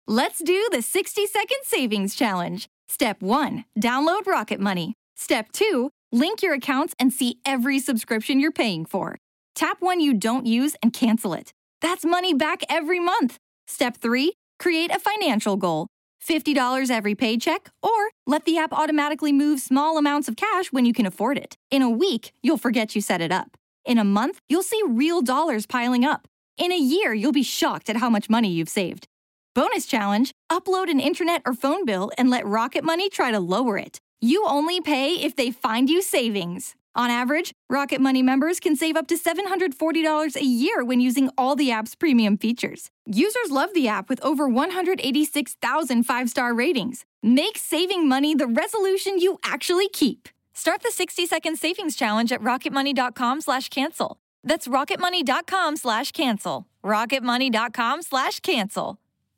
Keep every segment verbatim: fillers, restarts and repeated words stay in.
Let's do the sixty second savings challenge. Step one, download Rocket Money. Step two, link your accounts and see every subscription you're paying for. Tap one you don't use and cancel it. That's money back every month. Step three, create a financial goal. fifty dollars every paycheck, or let the app automatically move small amounts of cash when you can afford it. In a week, you'll forget you set it up. In a month, you'll see real dollars piling up. In a year, you'll be shocked at how much money you've saved. Bonus challenge, upload an internet or phone bill and let Rocket Money try to lower it. You only pay if they find you savings. On average, Rocket Money members can save up to seven hundred forty dollars a year when using all the app's premium features. Users love the app with over one hundred eighty-six thousand five-star ratings. Make saving money the resolution you actually keep. Start the sixty second savings challenge at rocketmoney.com slash cancel. That's rocketmoney.com slash cancel. rocketmoney.com slash cancel.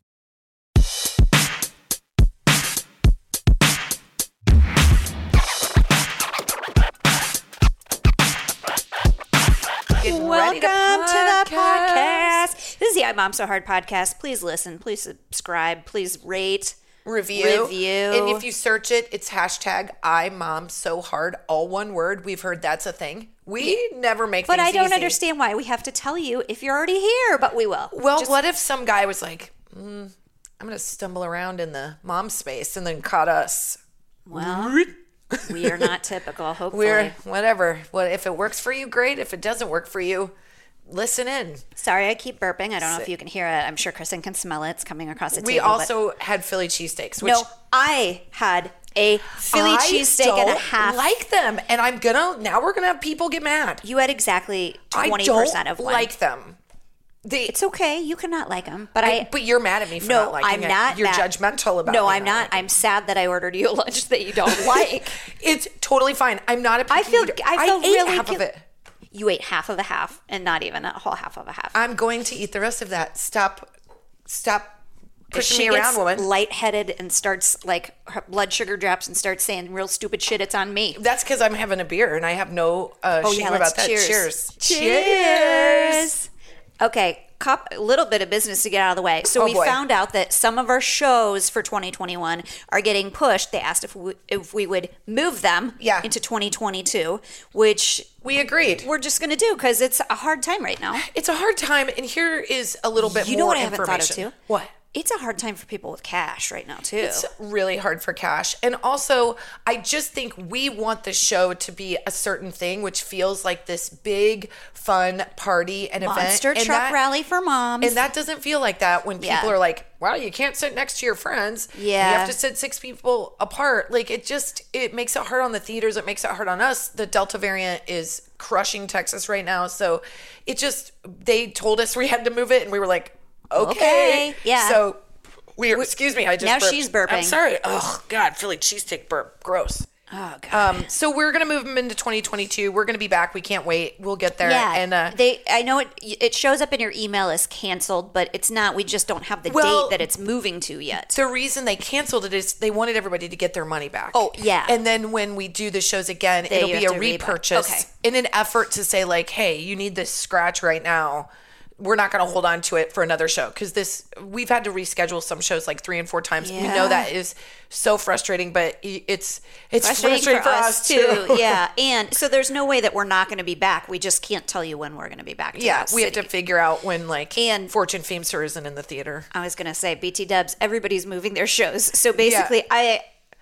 Welcome to, to the podcast. This is the I'm Mom So Hard podcast. Please listen. Please subscribe. Please rate. Review. Review. And if you search it, it's hashtag I Mom So Hard, all one word. We've heard that's a thing. We never make but things I don't easy. understand why we have to tell you if you're already here, but we will. Well, Just, what if some guy was like, mm, I'm going to stumble around in the mom space and then caught us? Well, we are not typical, hopefully. We're, whatever. Well, if it works for you, great. If it doesn't work for you, listen in. Sorry, I keep burping. I don't know if you can hear it. I'm sure Kristen can smell it. It's coming across the we table. We also had Philly cheesesteaks. No, I had a Philly cheesesteak and a half. I like them, and I'm gonna. Now we're gonna have people get mad. You had exactly twenty percent percent of one. I don't like them. They, it's okay. You cannot like them, but I. I but you're mad at me for no, not liking I'm it. not. You're mad. judgmental about. No, me I'm not. I'm sad that I ordered you a lunch that you don't like. It's totally fine. I'm not a picky I feel. eater. I feel I ate really half gu- of it. You ate half of a half, and not even a whole half of a half. I'm going to eat the rest of that. Stop. Stop. Pushing she me around, gets woman. lightheaded and starts like her blood sugar drops and starts saying real stupid shit. It's on me. That's because I'm having a beer and I have no uh, oh, shame yeah, about that. Cheers. Cheers. Cheers. Okay, cup, a little bit of business to get out of the way. So oh, we boy. found out that some of our shows for twenty twenty-one are getting pushed. They asked if we, if we would move them yeah. into twenty twenty-two, which we agreed. We're just going to do because it's a hard time right now. It's a hard time, and here is a little bit you more know what I haven't thought of information. too? What? It's a hard time for people with cash right now, too. It's really hard for cash. And also, I just think we want the show to be a certain thing, which feels like this big, fun party and event. Monster and truck that, rally for moms. And that doesn't feel like that when people Yeah. are like, well, you can't sit next to your friends. Yeah. You have to sit six people apart. Like, it just, it makes it hard on the theaters. It makes it hard on us. The Delta variant is crushing Texas right now. So it just, they told us we had to move it, and we were like, okay. Okay, yeah. So we excuse me, I just Now burped. she's burping. I'm sorry. Oh God, Philly cheesesteak burp. Gross. Oh God. Um, so we're gonna move them into twenty twenty-two. We're gonna be back. We can't wait. We'll get there. Yeah, And uh, they. I know it. It shows up in your email as canceled, but it's not. We just don't have the Well, date that it's moving to yet. the reason they canceled it is they wanted everybody to get their money back. Oh, yeah. And then when we do the shows again, They- it'll you be a have to rebuy. repurchase Okay. in an effort to say like, hey, you need this scratch right now. We're not going to hold on to it for another show because this we've had to reschedule some shows like three and four times. Yeah. We know that is so frustrating, but it's it's frustrating, Frustrating for, us too. yeah, and so there's no way that we're not going to be back. We just can't tell you when we're going to be back. To Yeah, the we city. have to figure out when like And- Fortune Feimster isn't in the theater. I was going to say B T Dubs. Everybody's moving their shows, so basically, Yeah. I.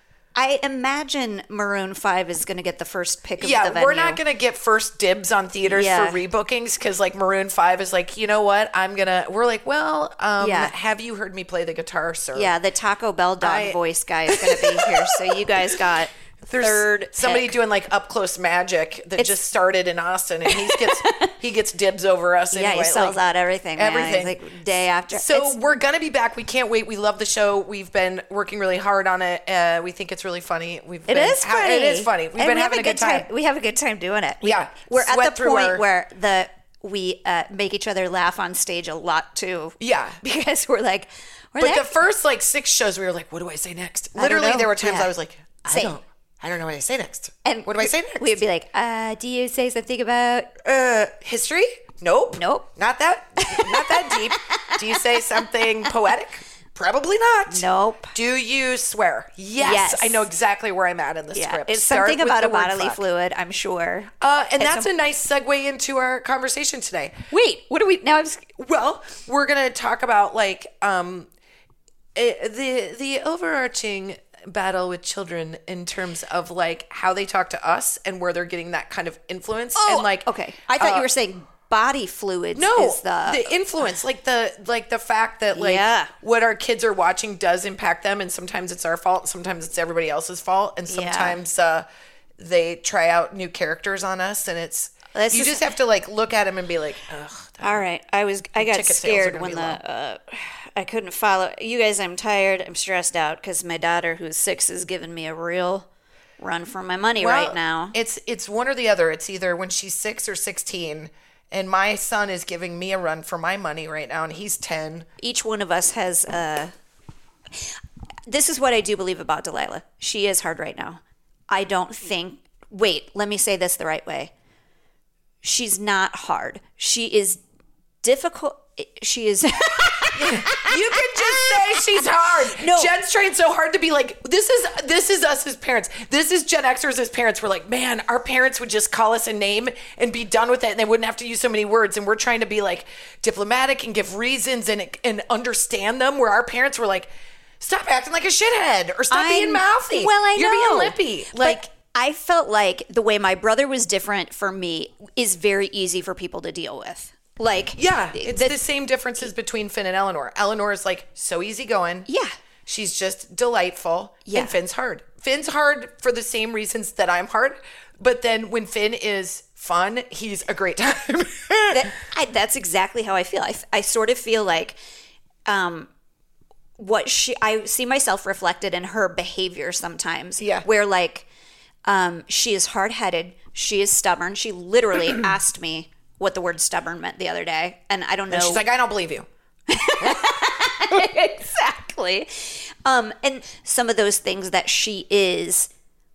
I imagine Maroon five is going to get the first pick of Yeah, the venue. we're not going to get first dibs on theaters Yeah. for rebookings because like Maroon five is like, you know what? I'm going to, we're like, well, um, Yeah. have you heard me play the guitar, sir? Yeah, the Taco Bell dog I- voice guy is going to be here. So you guys got There's third somebody pick. doing like up close magic that It's- just started in Austin, and he gets he gets dibs over us. Yeah, anyway. he sells like, out everything. Man. everything. It's like day after. So It's- we're gonna be back. We can't wait. We love the show. We've been working really hard on it. Uh, we think it's really funny. We've It been, is ha- funny. It is funny. We've And been we have having a good time. We have a good time doing it. We, Yeah. we're Sweat at the through point our- where the we uh, make each other laugh on stage a lot too. Yeah. because we're like, we're But like, the first like six shows, we were like, "What do I say next?" don't Literally, know. there were times Yeah. I was like, "I Same. don't, I don't know what I say next." and what do I say next? We'd be like, uh, do you say something about? uh, history? Nope. Nope. Not that. Not that deep. Do you say something poetic? Probably not. Nope. Do you swear? Yes. Yes. I know exactly where I'm at in the Yeah, script. it's Start something with about the a word bodily fuck. fluid, I'm sure. Uh, and It's that's a- a nice segue into our conversation today. Wait, what are we now? I'm just, Well, we're gonna talk about like um, eh, the the overarching battle with children in terms of like how they talk to us and where they're getting that kind of influence. oh, and like okay. I thought uh, you were saying body fluids. no, is the, the influence, like the like the fact that like Yeah. what our kids are watching does impact them, and sometimes it's our fault, and sometimes it's everybody else's fault, and Yeah. sometimes uh, they try out new characters on us, and it's This you is- just have to like look at them and be like, ugh. All right. I was. I got ticket sales are scared gonna when be the. low. Uh, I couldn't follow you guys. I'm tired. I'm stressed out because my daughter, who's six, is giving me a real run for my money Well, right now. It's it's one or the other. It's either when she's six or sixteen, and my son is giving me a run for my money right now, and he's ten. Each one of us has. Uh, this is what I do believe about Delilah. She is hard right now. I don't think. Wait. Let me say this the right way. She's not hard. She is difficult. She is. You can just say she's hard. No. Jen's trained so hard to be like, this is this is us as parents. This is Gen Xers as parents. We're like, man, our parents would just call us a name and be done with it, and they wouldn't have to use so many words. And we're trying to be like diplomatic and give reasons and and understand them. Where our parents were like, stop acting like a shithead or stop being I'm- mouthy. Well, I You're know. being lippy. Like. But I felt like the way my brother was different for me is very easy for people to deal with. Like, Yeah, it's the- the same differences between Finn and Eleanor. Eleanor is like so easygoing. Yeah. She's just delightful. Yeah. And Finn's hard. Finn's hard for the same reasons that I'm hard. But then when Finn is fun, he's a great time. that, I, that's exactly how I feel. I, I sort of feel like um, what she, I see myself reflected in her behavior sometimes. Yeah. Where like, um, she is hard headed. She is stubborn. She literally asked me what the word stubborn meant the other day. And I don't know. And she's like, I don't believe you. Exactly. Um, and some of those things that she is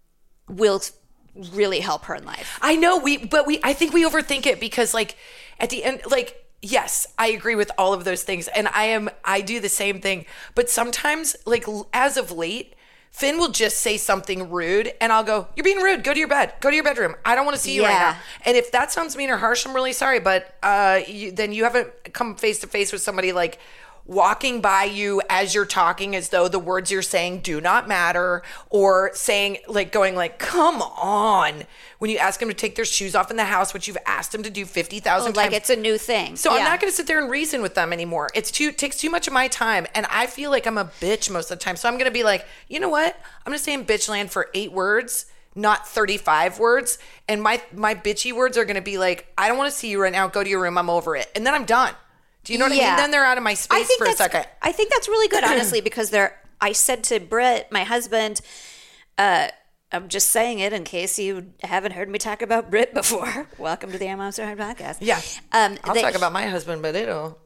will really help her in life. I know we, but we, I think we overthink it because like at the end, like, yes, I agree with all of those things. And I am, I do the same thing. But sometimes like l- as of late, Finn will just say something rude and I'll go, you're being rude. Go to your bed. Go to your bedroom. I don't want to see you right Yeah. now. And if that sounds mean or harsh, I'm really sorry. But uh, you, then you haven't come face to face with somebody like walking by you as you're talking as though the words you're saying do not matter, or saying like going like, come on, when you ask them to take their shoes off in the house, which you've asked them to do fifty thousand Like times. it's a new thing. So I'm Yeah. not going to sit there and reason with them anymore. It's too takes too much of my time, and I feel like I'm a bitch most of the time. So I'm going to be like, you know what? I'm going to stay in bitch land for eight words, not thirty-five words. And my my bitchy words are going to be like, I don't want to see you right now. Go to your room. I'm over it, and then I'm done. Do you know what I Yeah. mean? Then they're out of my I space think for a that's, second. I think that's really good, honestly, because they're. I said to Britt, my husband, uh, I'm just saying it in case you haven't heard me talk about Britt before. Welcome to the I'm Also Hard podcast. Yeah. Um, I'll that talk about my husband, but it'll.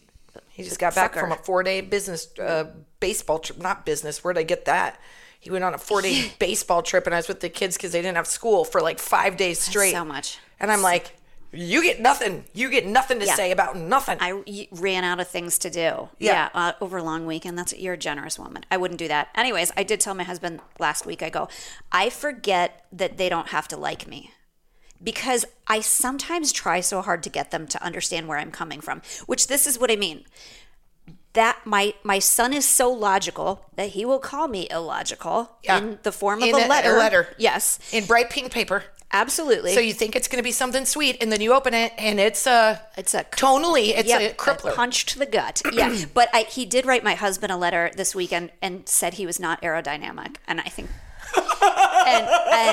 He just got back Fucker. from a four-day business uh, baseball trip. Not business. Where'd I get that? He went on a four-day baseball trip, and I was with the kids because they didn't have school for like five days straight. so much. And I'm like, you get nothing. You get nothing to Yeah. say about nothing. I y- ran out of things to do. Yeah. uh, over a long weekend. That's you're a generous woman. I wouldn't do that. Anyways, I did tell my husband last week. I go, I forget that they don't have to like me, because I sometimes try so hard to get them to understand where I'm coming from. Which this is what I mean. That my my son is so logical that he will call me illogical Yeah. in the form of In a a- a letter. letter. Yes, In bright pink paper. absolutely. So you think it's going to be something sweet, and then you open it, and it's a. It's a- tonally. It's Yep, a crippler. punch to the gut. Yeah, but I, he did write my husband a letter this weekend and said he was not aerodynamic, and I think. and,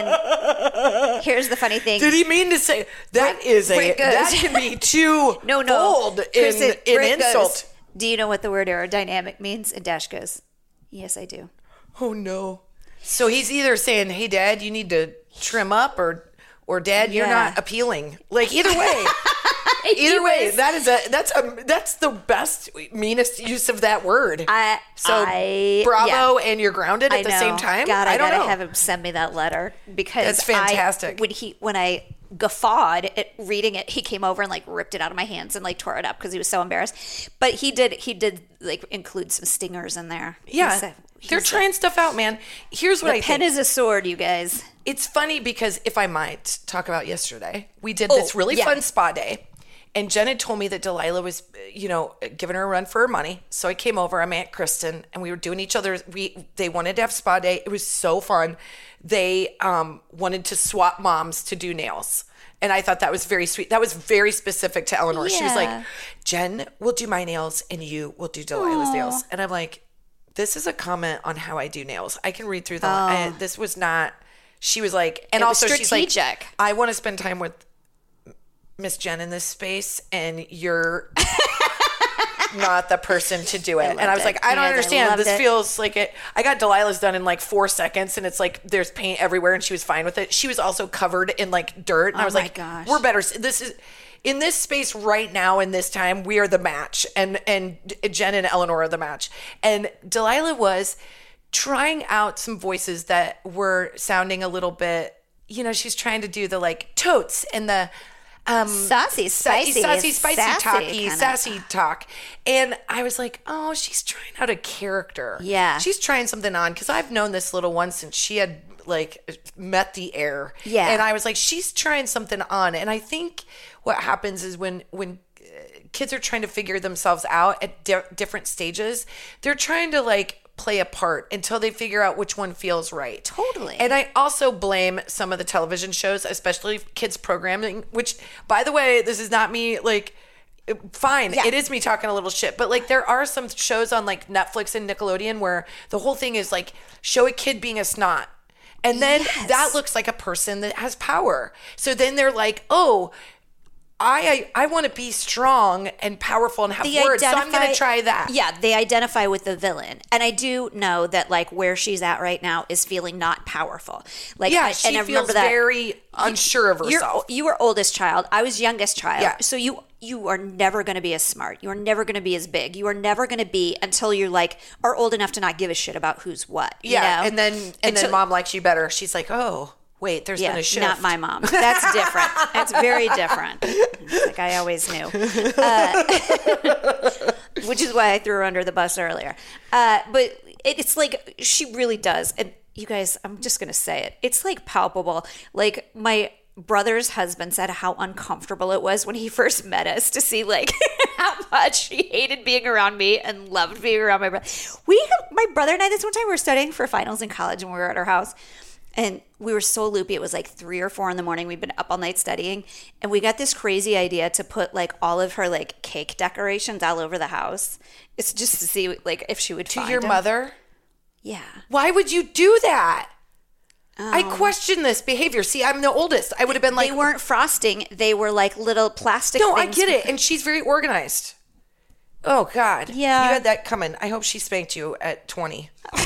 and here's the funny thing. Did he mean to say that is a Britt goes- that can be too no, no. bold in, Kristen, in Britt goes, insult? do you know what the word aerodynamic means? And Dash goes, yes, I do. Oh no. So he's either saying, "Hey Dad, you need to trim up," or or Dad, you're Yeah. not appealing. Like either way. He Either way, was- that is a that's a that's the best meanest use of that word. I, so I, bravo, yeah. and you're grounded at I the know. same time. God, I, I don't gotta know. have him send me that letter because That's fantastic. I, when he when I guffawed at reading it. He came over and like ripped it out of my hands and like tore it up because he was so embarrassed. But he did, he did like include some stingers in there. Yeah. He's a, he's They're trying a, stuff out, man. Here's what the I pen think. is a sword, you guys. It's funny because if I might talk about yesterday, we did Oh, this really yeah. fun spa day. And Jen had told me that Delilah was, you know, giving her a run for her money. So I came over, I'm Aunt Kristen, and we were doing each other's, we, they wanted to have spa day. It was so fun. They um, wanted to swap moms to do nails. And I thought that was very sweet. That was very specific to Eleanor. She was Yeah. like, Jen will do my nails and you will do Delilah's Aww. nails. And I'm like, this is a comment on how I do nails. I can read through the, Oh. I, this was not, she was like, and It was also she's like, strategic. I want to spend time with Miss Jen in this space, and you're not the person to do it. And I was it. like, I don't Yes, I understand. loved This it. feels like it. I got Delilah's done in like four seconds, and it's like there's paint everywhere, and she was fine with it. She was also covered in like dirt, and I Oh was my like, gosh. we're better. This is in this space right now. In this time, we are the match, and and Jen and Eleanor are the match. And Delilah was trying out some voices that were sounding a little bit. You know, she's trying to do the like totes and the. Um, Sassy, spicy, sassy, spicy, sassy talky, kinda. sassy talk. And I was like, oh, she's trying out a character. Yeah. She's trying something on because I've known this little one since she had like met the air. Yeah. And I was like, she's trying something on. And I think what happens is when, when uh, kids are trying to figure themselves out at di- different stages, they're trying to like play a part until they figure out which one feels right. Totally. And I also blame some of the television shows, especially kids programming, which, by the way, this is not me like fine. Yeah. It is me talking a little shit, but like there are some shows on like Netflix and Nickelodeon where the whole thing is like show a kid being a snot. And then Yes. that looks like a person that has power. So then they're like, oh, I I, I want to be strong and powerful and have They words, so I'm going identify- to try that. Yeah, they identify with the villain, and I do know that like where she's at right now is feeling not powerful. Like, Yeah, I, she and I feels remember that very unsure of you're, herself. you were oldest child. I was youngest child. Yeah. So you you are never going to be as smart. You are never going to be as big. You are never going to be until you're like are old enough to not give a shit about who's what. you Yeah, know? and then and Until- then mom likes you better. She's like, oh, wait, there's Yeah, been a shift. not my mom. That's different. That's very different. It's like I always knew, uh, which is why I threw her under the bus earlier. Uh, but it, it's like she really does. And you guys, I'm just gonna say it. It's like palpable. Like my brother's husband said how uncomfortable it was when he first met us to see like how much he hated being around me and loved being around my brother. We, my brother and I, this one time we were studying for finals in college and we were at our house. And we were so loopy. It was like three or four in the morning. We'd been up all night studying. And we got this crazy idea to put like all of her like cake decorations all over the house. It's just to see like if she would To find your them. mother? Yeah. Why would you do that? Oh. I question this behavior. See, I'm the oldest. I would have been like, They weren't frosting. They were like little plastic no, I things. get it. And she's very organized. Oh, God. Yeah. You had that coming. I hope she spanked you at twenty.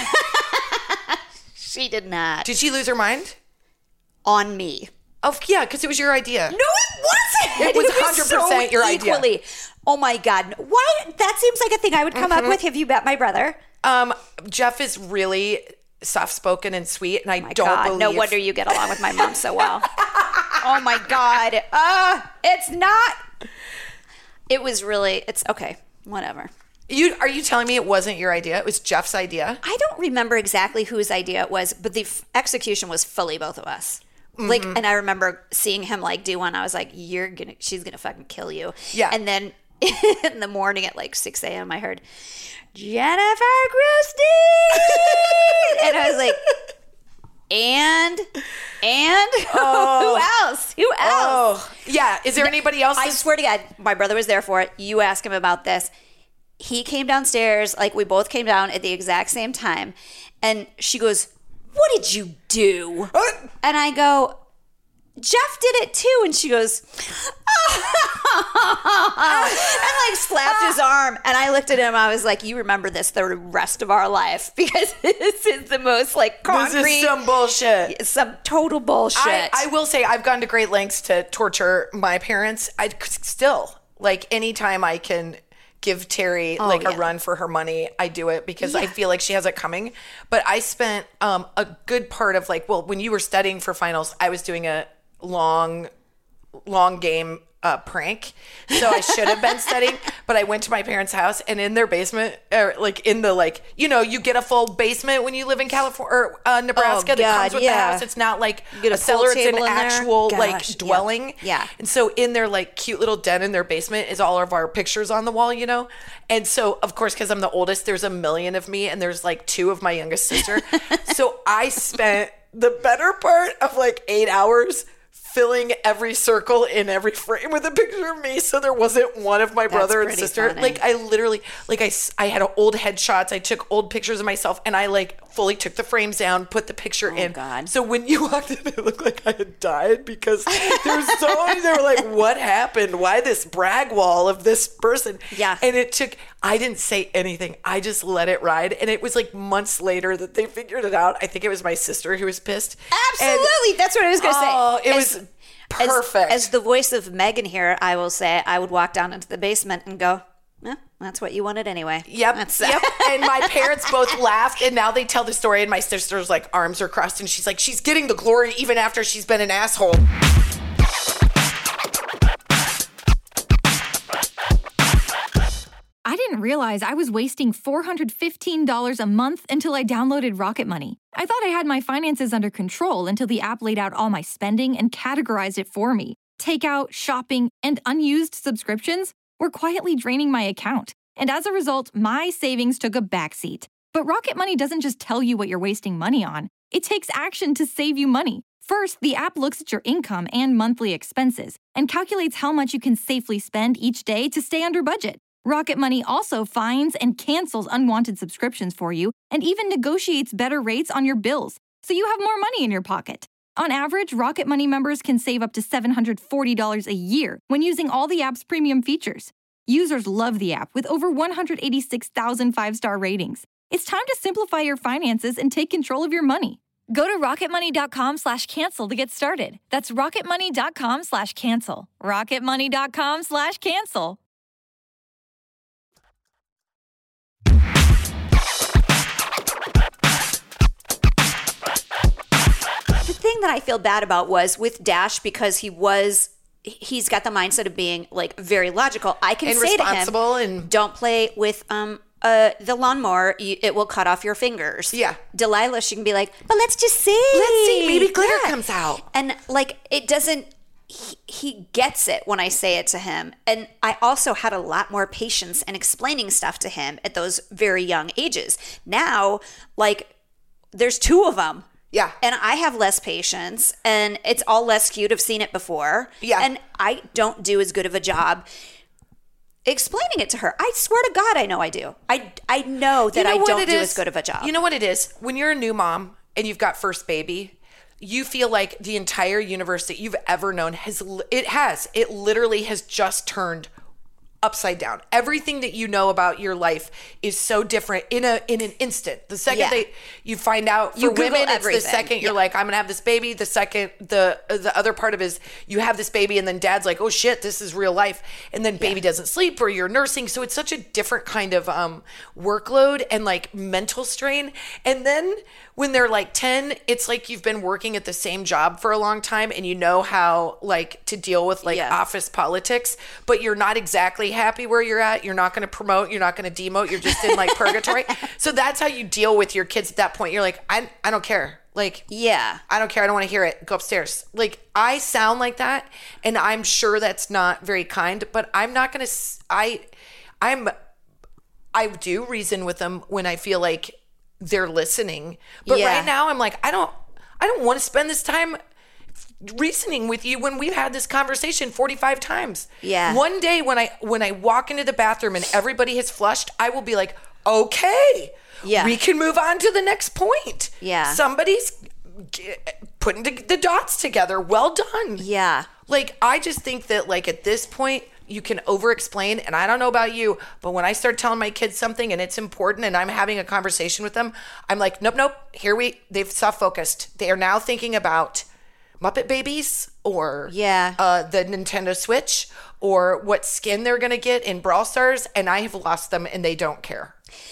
She did not. Did she lose her mind? On me. Oh, yeah, because it was your idea. No, it wasn't. It was one hundred percent your idea. equally. Oh my God. Why? That seems like a thing I would come Mm-hmm. up with. Have you met my brother? Um, Jeff is really soft-spoken and sweet, and I My don't God, believe... no wonder you get along with my mom so well. Oh my God. Uh, it's not. It was really, it's okay. Whatever. You, are you telling me it wasn't your idea? It was Jeff's idea? I don't remember exactly whose idea it was, but the f- execution was fully both of us. Like, Mm-hmm. and I remember seeing him like do one. I was like, "You're gonna, she's gonna fucking kill you." Yeah. And then in the morning at like six a.m., I heard Jennifer Christie, and I was like, "And, and Oh. who else? Who else?" Oh, yeah. Is there anybody else? I that's- swear to God, my brother was there for it. You ask him about this. He came downstairs, like we both came down at the exact same time. And she goes, "What did you do?" What? And I go, "Jeff did it too." And she goes, and like slapped his arm. And I looked at him. I was like, "You remember this the rest of our life because this is the most like concrete, This is some bullshit. some total bullshit." I, I will say I've gone to great lengths to torture my parents. I still, like, anytime I can give Terry like yeah. a run for her money, I do it because I Yeah. feel like she has it coming. But I spent um, a good part of like, well, when you were studying for finals, I was doing a long long game uh, prank. So I should have been studying, but I went to my parents' house, and in their basement, or like in the like, you know, you get a full basement when you live in California or uh, Nebraska Oh, that God, comes with yeah. the house. It's not like get a, a pool cellar; it's an table in there. actual Gosh, like yep. dwelling. Yeah. And so in their like cute little den in their basement is all of our pictures on the wall, you know. And so of course, because I'm the oldest, there's a million of me, and there's like two of my youngest sister. So I spent the better part of like eight hours filling every circle in every frame with a picture of me, so there wasn't one of my brother and pretty sister. funny. Like I literally, like I, s- I had old headshots. I took old pictures of myself, and I like fully took the frames down, put the picture in. God. So when you walked in, it looked like I had died because there was so many. They were like, "What happened? Why this brag wall of this person?" Yeah. And it took. I didn't say anything. I just let it ride, and it was like months later that they figured it out. I think it was my sister who was pissed. Absolutely. And- That's what I was going to say. Oh, it As- was perfect. As, as the voice of Megan here, I will say I would walk down into the basement and go, eh, that's what you wanted anyway. Yep. That's, Yep. And my parents both laughed, and now they tell the story, and my sister's like arms are crossed, and she's like, she's getting the glory even after she's been an asshole. I didn't realize I was wasting four hundred fifteen dollars a month until I downloaded Rocket Money. I thought I had my finances under control until the app laid out all my spending and categorized it for me. Takeout, shopping, and unused subscriptions were quietly draining my account. And as a result, my savings took a backseat. But Rocket Money doesn't just tell you what you're wasting money on. It takes action to save you money. First, the app looks at your income and monthly expenses and calculates how much you can safely spend each day to stay under budget. Rocket Money also finds and cancels unwanted subscriptions for you and even negotiates better rates on your bills, so you have more money in your pocket. On average, Rocket Money members can save up to seven hundred forty dollars a year when using all the app's premium features. Users love the app with over one hundred eighty-six thousand five-star ratings. It's time to simplify your finances and take control of your money. Go to rocketmoney.com slash cancel to get started. That's rocketmoney.com slash cancel. rocketmoney.com slash cancel. The thing that I feel bad about was with Dash, because he was, he's got the mindset of being like very logical. I can And say to responsible him, and- don't play with um uh the lawnmower. You, it will cut off your fingers. Yeah. Delilah, she can be like, but let's just see. Let's see, maybe glitter comes out. And like, it doesn't, he, he gets it when I say it to him. And I also had a lot more patience in explaining stuff to him at those very young ages. Now, like, there's two of them. Yeah. And I have less patience, and it's all less cute. I've seen it before. Yeah. And I don't do as good of a job explaining it to her. I swear to God, I know I do. I, I know that You know I what don't it do is? as good of a job. You know what it is? When you're a new mom and you've got first baby, you feel like the entire universe that you've ever known has, li- it has, it literally has just turned upside down. Everything that you know about your life is so different in a in an instant. The second Yeah. that you find out, for You Google women, it's everything. the second you're Yeah. like, I'm gonna have this baby. The second the the other part of it is you have this baby, and then dad's like, oh shit, this is real life. And then baby doesn't sleep, or you're nursing. So it's such a different kind of um, workload and like mental strain. And then when they're like ten, it's like you've been working at the same job for a long time, and you know how like to deal with like Yeah. office politics, but you're not exactly happy where you're at. You're not going to promote. You're not going to demote. You're just in like purgatory. So that's how you deal with your kids at that point. You're like, I, I don't care. Like, Yeah. I don't care. I don't want to hear it. Go upstairs. Like, I sound like that, and I'm sure that's not very kind, but I'm not going to, I, I'm, I do reason with them when I feel like they're listening. But Yeah. right now I'm like, I don't, I don't want to spend this time reasoning with you when we've had this conversation forty-five times. Yeah. One day when I when I walk into the bathroom and everybody has flushed, I will be like, okay, Yeah. we can move on to the next point. Yeah. Somebody's g- putting the the dots together. Well done. Yeah. Like, I just think that like at this point you can over explain, and I don't know about you, but when I start telling my kids something and it's important and I'm having a conversation with them, I'm like, nope, nope, here we, they've soft focused. They are now thinking about Muppet Babies or Yeah. uh, the Nintendo Switch or what skin they're going to get in Brawl Stars, and I have lost them and they don't care.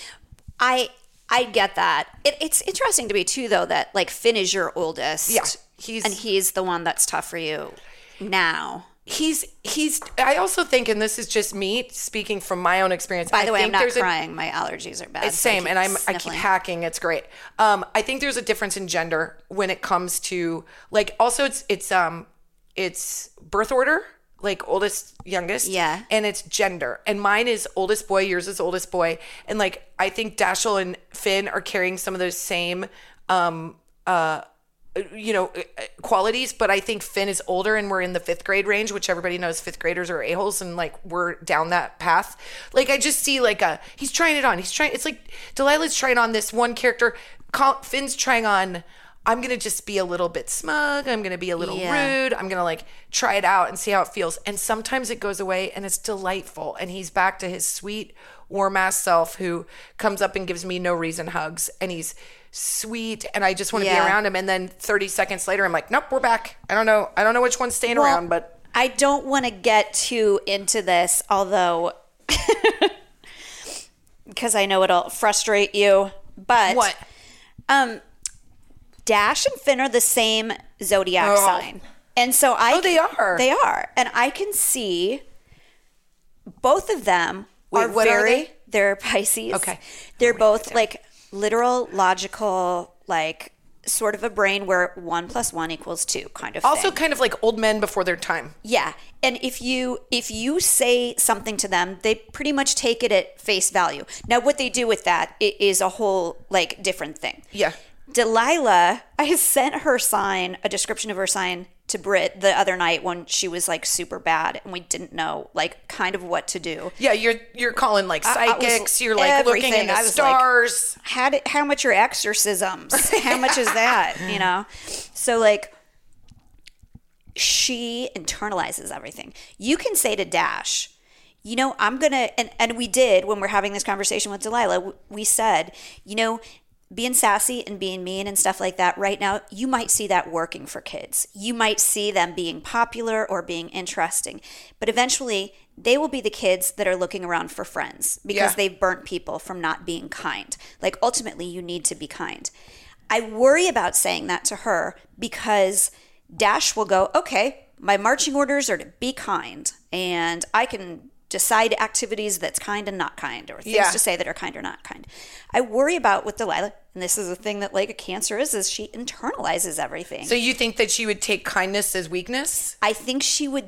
I I get that. It, it's interesting to me too, though, that like Finn is your oldest. Yeah, he's- and he's the one that's tough for you now. He's he's. I also think, and this is just me speaking from my own experience. By the I way, I'm think not there's a- crying. My allergies are bad. It's so I same, keep and I'm I keep sniffling. hacking. It's great. Um, I think there's a difference in gender when it comes to like. Also, it's it's um it's birth order, like oldest youngest. Yeah. And it's gender, and mine is oldest boy. Yours is oldest boy, and like I think Dashiell and Finn are carrying some of those same um uh. you know, qualities, but I think Finn is older and we're in the fifth grade range, which everybody knows fifth graders are a-holes, and like we're down that path. Like I just see like a, he's trying it on. He's trying, it's like Delilah's trying on this one character. Col- Finn's trying on, I'm going to just be a little bit smug. I'm going to be a little Yeah. rude. I'm going to like try it out and see how it feels. And sometimes it goes away and it's delightful. And he's back to his sweet, warm ass self who comes up and gives me no reason hugs. And he's sweet. And I just want to Yeah. be around him. And then thirty seconds later, I'm like, nope, we're back. I don't know. I don't know which one's staying Well, around, but I don't want to get too into this, although, because I know it'll frustrate you. But what? Um, Dash and Finn are the same zodiac Oh. sign, and so I Oh, they are. they are, and I can see both of them Wait, are what are very. they? They're Pisces. Okay. They're both like literal, logical, like sort of a brain where one plus one equals two kind of Also thing. kind of like old men before their time. Yeah. And if you if you say something to them, they pretty much take it at face value. Now what they do with that i- is a whole like different thing. Yeah. Delilah, I sent her sign, a description of her sign to Britt the other night when she was like super bad and we didn't know like kind of what to do. Yeah, you're you're calling like I- I was psychics. You're like looking everything. in the I was like, stars. How did, how much are exorcisms? How much is that? You know? So like she internalizes everything. You can say to Dash, you know, I'm gonna and, and we did when we're having this conversation with Delilah, w- we said, you know, being sassy and being mean and stuff like that right now, you might see that working for kids. You might see them being popular or being interesting. But eventually they will be the kids that are looking around for friends because Yeah. they've burnt people from not being kind. Like ultimately you need to be kind. I worry about saying that to her because Dash will go, okay, my marching orders are to be kind and I can decide activities that's kind and not kind or things Yeah. to say that are kind or not kind. I worry about with Delilah, and this is the thing that like a Cancer is, is she internalizes everything. So you think that she would take kindness as weakness? I think she would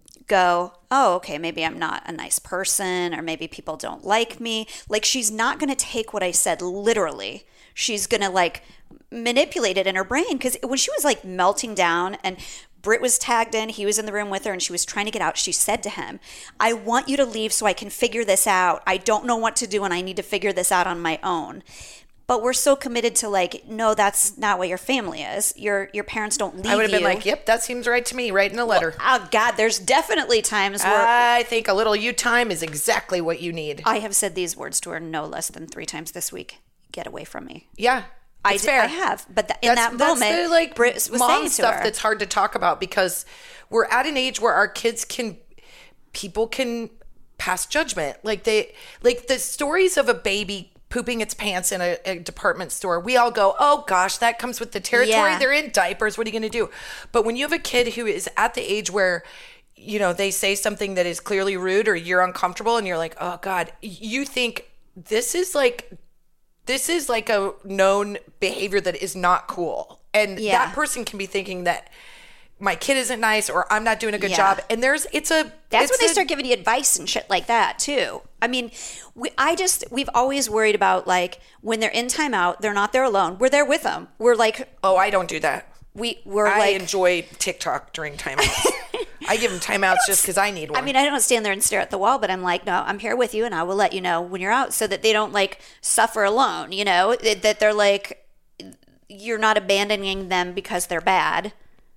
go, oh, okay, maybe I'm not a nice person or maybe people don't like me. Like she's not going to take what I said literally. She's going to like manipulate it in her brain because when she was like melting down and Britt was tagged in, he was in the room with her and she was trying to get out, she said to him, I want you to leave so I can figure this out. I don't know what to do and I need to figure this out on my own. But we're so committed to like, no, that's not what your family is. Your your parents don't leave you. I would have been like, yep, that seems right to me. Write in a letter. Oh God, there's definitely times where I think a little you time is exactly what you need. I have said these words to her no less than three times this week. Get away from me. Yeah. I, It's d- fair. I have, but th- in That's, that that's moment, the, like Britt was mom saying to stuff her, that's hard to talk about because we're at an age where our kids can, people can pass judgment. Like they, like the stories of a baby pooping its pants in a, a department store. We all go, oh gosh, that comes with the territory. Yeah. They're in diapers. What are you going to do? But when you have a kid who is at the age where, you know, they say something that is clearly rude or you're uncomfortable and you're like, oh God, you think this is like, this is like a known behavior that is not cool. And Yeah. that person can be thinking that my kid isn't nice or I'm not doing a good Yeah. job. And there's, it's a, that's it's when they a- start giving you advice and shit like that too. I mean, we, I just, we've always worried about like when they're in timeout, they're not there alone. We're there with them. We're like, Oh, I don't do that. we, we're I like, enjoy TikTok during timeouts. I give them timeouts just because I need one. I mean, I don't stand there and stare at the wall, but I'm like, no, I'm here with you and I will let you know when you're out so that they don't like suffer alone, you know, that that they're like, you're not abandoning them because they're bad.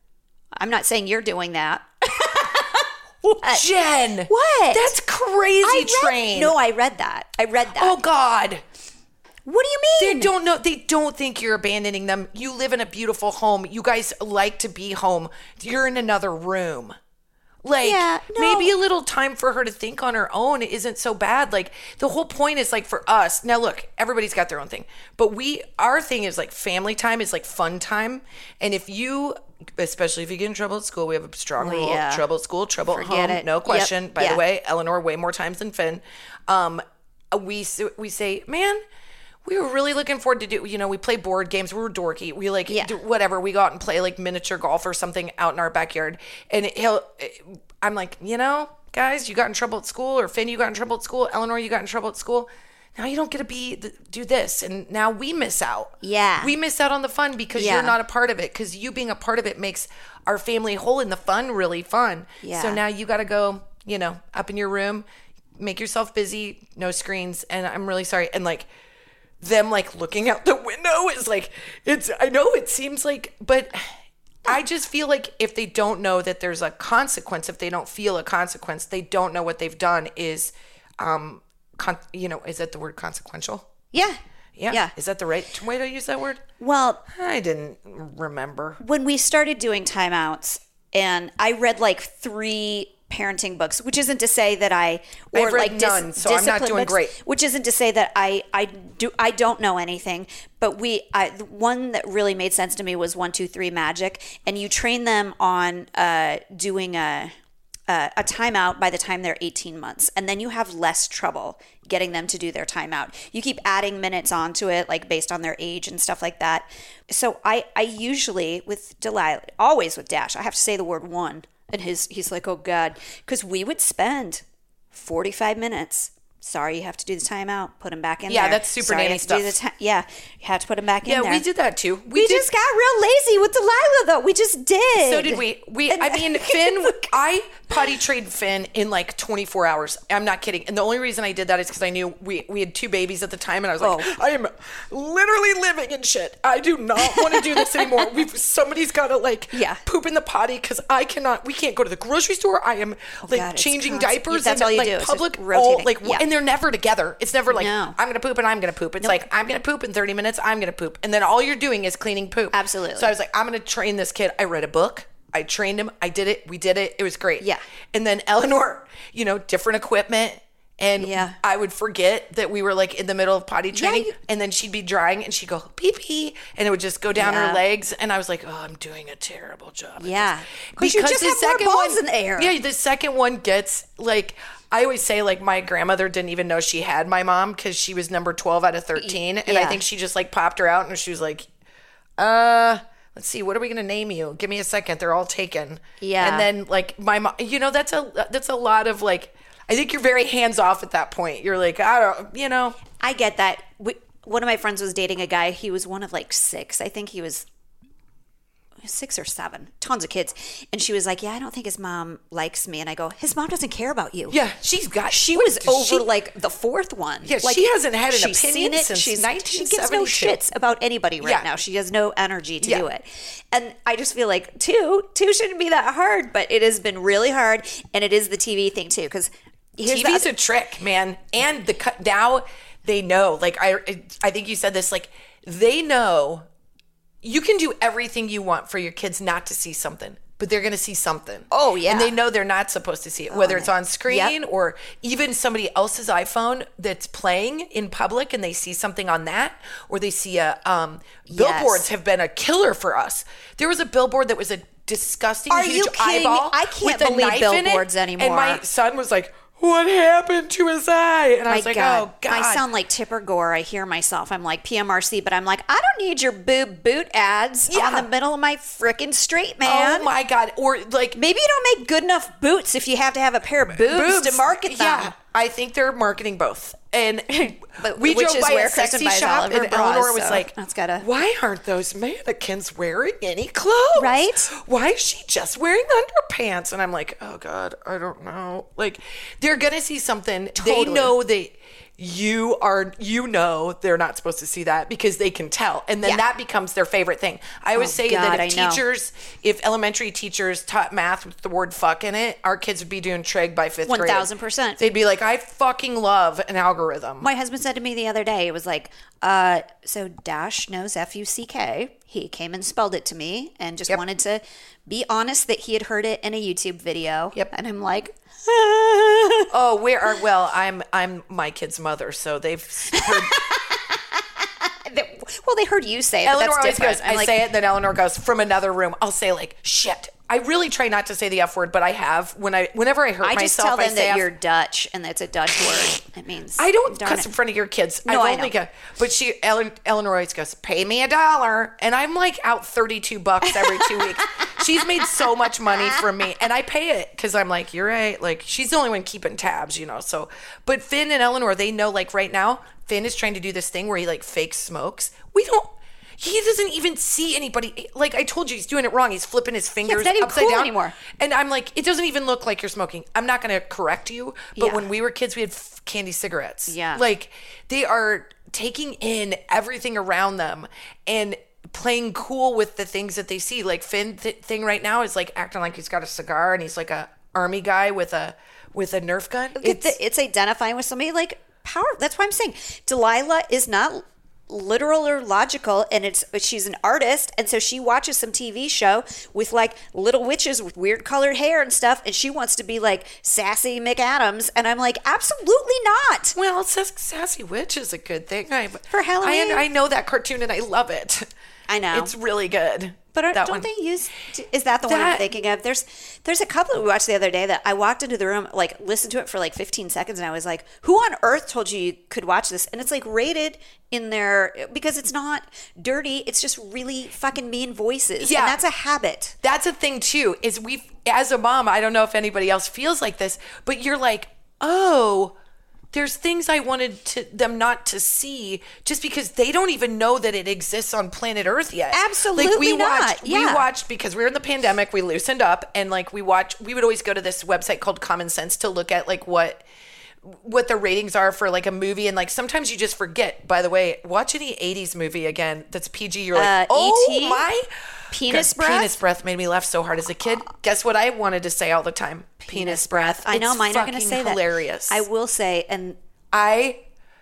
I'm not saying you're doing that. What? Jen. What? That's crazy I read, train. No, I read that. I read that. Oh God. What do you They mean? don't know. They don't think you're abandoning them. You live in a beautiful home. You guys like to be home. You're in another room. Like, Yeah, no. maybe a little time for her to think on her own isn't so bad. Like, the whole point is like for us. Now, look, everybody's got their own thing, but we, our thing is like family time is like fun time. And if you especially if you get in trouble at school, we have a strong rule. yeah. Trouble at school, trouble Forget at home, it. no question. Yep. By Yeah. the way, Eleanor way more times than Finn. Um, we s- we say, man, we were really looking forward to do, you know, we play board games. We were dorky. We like Yeah. do whatever. We go out and play like miniature golf or something out in our backyard. And he'll, I'm like, you know, guys, you got in trouble at school, or Finn, you got in trouble at school. Eleanor, you got in trouble at school. Now you don't get to be do this, and now we miss out. Yeah. We miss out on the fun because Yeah. you're not a part of it. Because you being a part of it makes our family whole and the fun really fun. Yeah. So now you got to go, you know, up in your room, make yourself busy, no screens, and I'm really sorry. And like them like looking out the window is like, it's, I know it seems like, but I just feel like if they don't know that there's a consequence, if they don't feel a consequence, they don't know what they've done is, um, con- you know, is that the word consequential? Yeah. Yeah. Yeah. Is that the right way to use that word? Well, I didn't remember. when we started doing timeouts, and I read like three parenting books, which isn't to say that I or I've read like none, so I'm not discipline doing books, great. Which isn't to say that I I do I don't know anything, but we I the one that really made sense to me was one two three magic, and you train them on uh, doing a. Uh, a timeout by the time they're eighteen months, and then you have less trouble getting them to do their timeout. You keep adding minutes onto it, like based on their age and stuff like that. So I, I usually with Delilah, always with Dash, I have to say the word one, and his he's like, oh God, because we would spend forty-five minutes. Sorry, you have to do the timeout. Put him back in Yeah, there. that's super Sorry, you nanny have to do stuff. the ti- yeah, you have to put him back Yeah, in there. we did that too. We, did, just got real lazy with Delilah, though. We just did. So did we. We. I mean, Finn. I potty trained Finn in like twenty-four hours. I'm not kidding. And the only reason I did that is because I knew we we had two babies at the time, and I was like, Oh. I am literally living in shit. I do not want to do this anymore. We've somebody's got to like Yeah. poop in the potty because I cannot. We can't go to the grocery store. I am like God, it's changing constant. diapers. That's and, all you like, do. It's just Public. All, rotating. like, Yeah. and they're never together. It's never like No. I'm gonna poop and I'm gonna poop. It's like I'm gonna poop in thirty minutes. I'm gonna poop, and then all you're doing is cleaning poop. Absolutely. So I was like, I'm gonna train this kid. I read a book. I trained him. I did it. We did it. It was great. Yeah. And then Eleanor, you know, different equipment. And Yeah. I would forget that we were like in the middle of potty training. you- And then she'd be drying and she'd go, pee pee. And it would just go down Yeah. her legs. And I was like, oh, I'm doing a terrible job. at Yeah. this. 'Cause you just have more balls in the air. Yeah. The second one gets like, I always say like my grandmother didn't even know she had my mom because she was number twelve out of thirteen. And I Yeah. think she just like popped her out and she was like, uh, let's see, what are we gonna name you? Give me a second. They're all taken. Yeah. And then like my mom, you know, that's a that's a lot of like. I think you're very hands off at that point. You're like, I don't, you know. I get that. We, one of my friends was dating a guy. He was one of like six. I think he was six or seven. Tons of kids. And she was like, yeah, I don't think his mom likes me. And I go, his mom doesn't care about you. Yeah, she's got. She what was does over she- like the fourth one. Yeah, like, she hasn't had an she's opinion seen it. since she's, nineteen She gives no seventy-two. shits about anybody right Yeah. now. She has no energy to Yeah. do it. And I just feel like two, two shouldn't be that hard, but it has been really hard. And it is the T V thing too. Because T V's a trick, man. And the cut now they know. Like I, I think you said this. Like they know you can do everything you want for your kids not to see something, but they're going to see something. Oh, yeah. And they know they're not supposed to see it, whether it's on screen Yep. or even somebody else's iPhone that's playing in public and they see something on that, or they see a um, billboards have been a killer for us. There was a billboard that was a disgusting Are huge you kidding me? eyeball. I can't with a believe knife in it, billboards anymore. And my son was like, what happened to his eye? And I My was like, God. oh, God. I sound like Tipper Gore. I hear myself. I'm like P M R C, but I'm like, I don't need your boob boot ads Yeah. on the middle of my frickin' street, man. Oh, my God. Or like Maybe you don't make good enough boots if you have to have a pair of boobs, to market them. Yeah, I think they're marketing both. And But we which drove is by where a Kristen sexy buys shop, all of her and bras, Eleanor was so like, that's gotta- why aren't those mannequins wearing any clothes? Right? Why is she just wearing underpants? And I'm like, oh, God, I don't know. Like, they're going to see something. Totally. They know they... You are, you know, they're not supposed to see that because they can tell. And then Yeah. that becomes their favorite thing. I always Oh, say God, that I if know. teachers, if elementary teachers taught math with the word fuck in it, our kids would be doing trig by fifth grade. one thousand percent. They'd be like, I fucking love an algorithm. My husband said to me the other day, it was like, uh, so Dash knows F U C K. He came and spelled it to me and just Yep. wanted to be honest that he had heard it in a YouTube video. Yep. And I'm like, Oh, where are, well, I'm, I'm my kid's mother. So they've heard, Well, they heard you say it, but Eleanor that's always different. goes, I'm I like, say it, then Eleanor goes from another room. I'll say like, shit. I really try not to say the F word, but I have. When I, whenever I hurt I just myself, tell them I say that F- you're Dutch and that's a Dutch word. It means I don't darn cuss it. in front of your kids. No, I've I only know. got, but she, Ellen, Eleanor always goes, pay me a dollar. And I'm like out thirty-two bucks every two weeks. She's made so much money from me and I pay it because I'm like, you're right. Like she's the only one keeping tabs, you know? So, but Finn and Eleanor, they know like right now, Finn is trying to do this thing where he like fake smokes. We don't, he doesn't even see anybody. Like I told you, he's doing it wrong. He's flipping his fingers not even upside cool down. anymore. And I'm like, it doesn't even look like you're smoking. I'm not going to correct you. But Yeah. when we were kids, we had f- candy cigarettes. Yeah. Like they are taking in everything around them and playing cool with the things that they see. Like Finn th- thing right now is like acting like he's got a cigar and he's like a army guy with a with a Nerf gun. It's, the, it's identifying with somebody like power. That's why I'm saying Delilah is not literal or logical, and it's she's an artist, and so she watches some T V show with like little witches with weird colored hair and stuff, and she wants to be like sassy McAdams, and I'm like, absolutely not. Well, it says Sassy Witch is a good thing. I, For Halloween? I, I know that cartoon and I love it. I know. It's really good. But are, That don't one. they use? Is that the one I'm That- thinking of? There's there's a couple that we watched the other day that I walked into the room, like listened to it for like fifteen seconds, and I was like, "Who on earth told you you could watch this?" And it's like rated in there because it's not dirty. It's just really fucking mean voices. Yeah. And that's a habit. That's a thing too, is we as a mom, I don't know if anybody else feels like this, but you're like, oh, there's things I wanted to them not to see just because they don't even know that it exists on planet Earth yet. Absolutely like we not. Watched, Yeah. We watched because we were in the pandemic, we loosened up and like we watched we would always go to this website called Common Sense to look at like what what the ratings are for like a movie, and like sometimes you just forget. By the way, watch any eighties movie again that's P G, you're like, Uh, oh E T? my Penis God, breath? Penis breath made me laugh so hard as a kid. Guess what I wanted to say all the time? Penis, breath. I know It's mine are going to fucking say hilarious. that. I will say, and I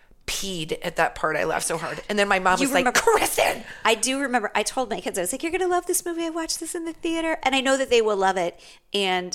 peed at that part. I laughed so hard. And then my mom You was like, remember- Kristen! I do remember I told my kids, I was like, you're going to love this movie. I watched this in the theater. And I know that they will love it. And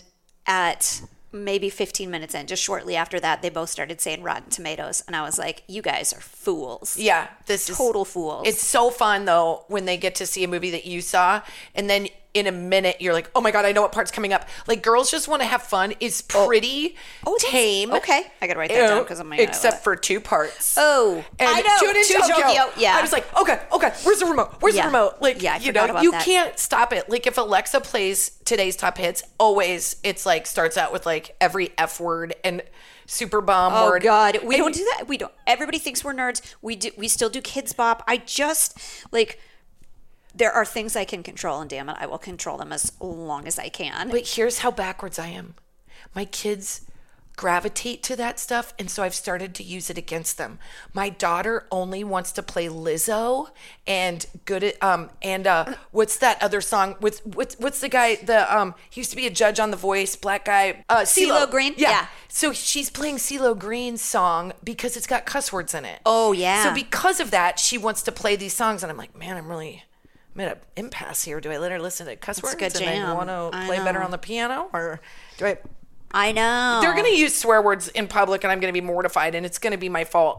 at maybe fifteen minutes in, just shortly after that, they both started saying Rotten Tomatoes. And I was like, you guys are fools. Yeah, this is Total fools. It's so fun though when they get to see a movie that you saw, and then in a minute you're like, oh my god, I know what part's coming up. Like Girls Just Want to Have Fun is pretty Oh, that's- tame. okay. I gotta write that you know, down because I'm like, I love except it. for two parts. Oh, And I know. Tune in To Tokyo. Tokyo, yeah. I was like, okay, okay, where's the remote? Where's Yeah. the remote? Like, Yeah, I you forgot know, about you that. can't stop it. Like, if Alexa plays today's top hits, always it's like starts out with like every F word and super bomb Oh word. God, we And- don't do that. We don't. Everybody thinks we're nerds. We do. We still do Kids Bop. I just like. There are things I can control, and damn it, I will control them as long as I can. But here's how backwards I am. My kids gravitate to that stuff, and so I've started to use it against them. My daughter only wants to play Lizzo and good at um and uh what's that other song with what's what's the guy the um he used to be a judge on The Voice, black guy, uh CeeLo Green? Yeah. Yeah. So she's playing CeeLo Green's song because it's got cuss words in it. Oh, yeah. So because of that, she wants to play these songs, and I'm like, man, I'm really I'm at an impasse here. Do I let her listen to cuss It's a words good and then jam. want to I play better know. on the piano, or do I? I know They're going to use swear words in public, and I'm going to be mortified, and it's going to be my fault.